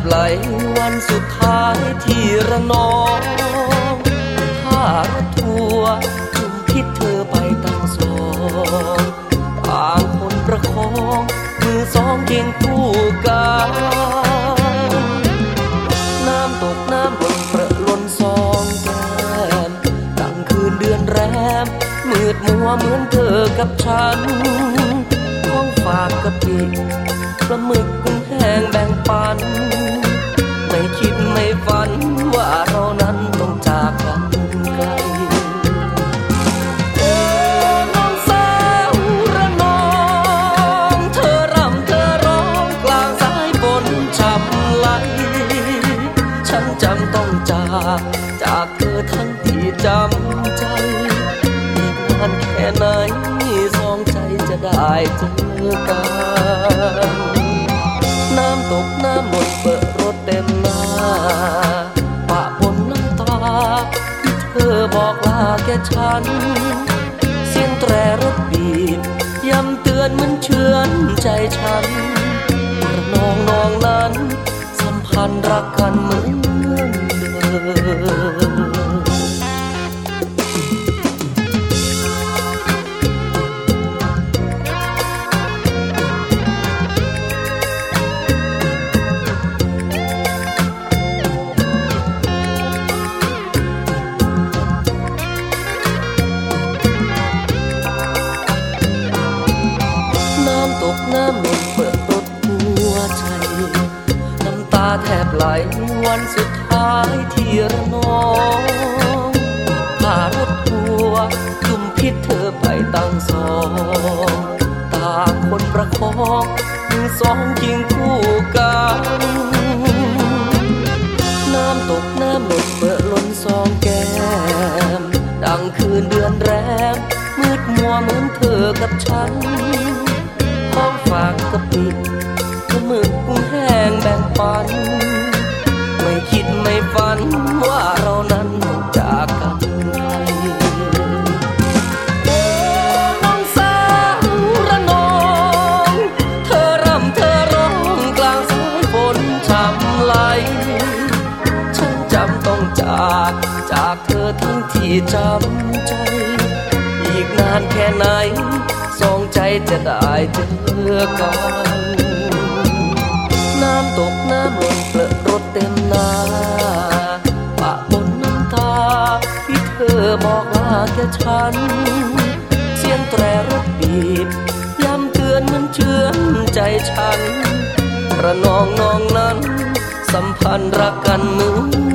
ไหลวันสุดท้ายที่ระนองถ้ารถทัวร์จุ่มพิษเธอไปตั้งสองต่างคนประคองมือสองเคียงคู่กันน้ำตกน้ำบนเปรอะล้นซองแก้มดังคืนเดือนแรมมืดมัวเหมือนเธอกับฉันของฝากกะปิปลาหมึกกุ้งแห้งแบ่งปันไม่คิดไม่ฝันว่าเรานั้นต้องจากกันไกลโอ้น้องสาวระนองเธอรำเธอร้องกลางสายฝนช่ำไหลฉันจำต้องจากเธอทั้งที่จำใจอีกนานแค่ไหนสองใจจะได้เจอกันน้ำตกน้ำหมดเปิดรถเต็มหน้าปะปนน้ำตาที่เธอบอกลาแก่ฉันเสียงแตรรถบีบย้ำเตือนเหมือนเชือนใจฉันระนองน้องนั้นสัมพันธ์รักกันเหมือนเดิมตกน้ำมันเปิดรถหัวใจน้ำตาแทบไหลวันสุดท้ายที่ระนองพารถทัวร์จุ่มพิษเธอไปตั้งสองต่างคนประคองมือสองยิงคู่กันน้ำตกน้ำหมดเปิดล้นซองแก้มดังคืนเดือนแรมมืดมัวเหมือนเธอกับฉันของฝากกะปิปลาหมึกกุ้งแห้งแบ่งปันไม่คิดไม่ฝันว่าเรานั้นจากกันไกลโอ้น้องสาวระนองเธอรำเธอร้องกลางสายฝนช่ำไหลฉันจำต้องจากเธอทั้งที่จำใจอีกนานแค่ไหนสองใจจะได้เจอกันน้ำตกน้ำหล่นเปรอะรถเต็มหน้าปะปนน้ำตาที่เธอบอกลาแก่ฉันเสียงแตรรถบีบย้ำเตือนเหมือนเชือนใจฉันระนองน้องนั้นสัมพันธ์รักกันเหมือน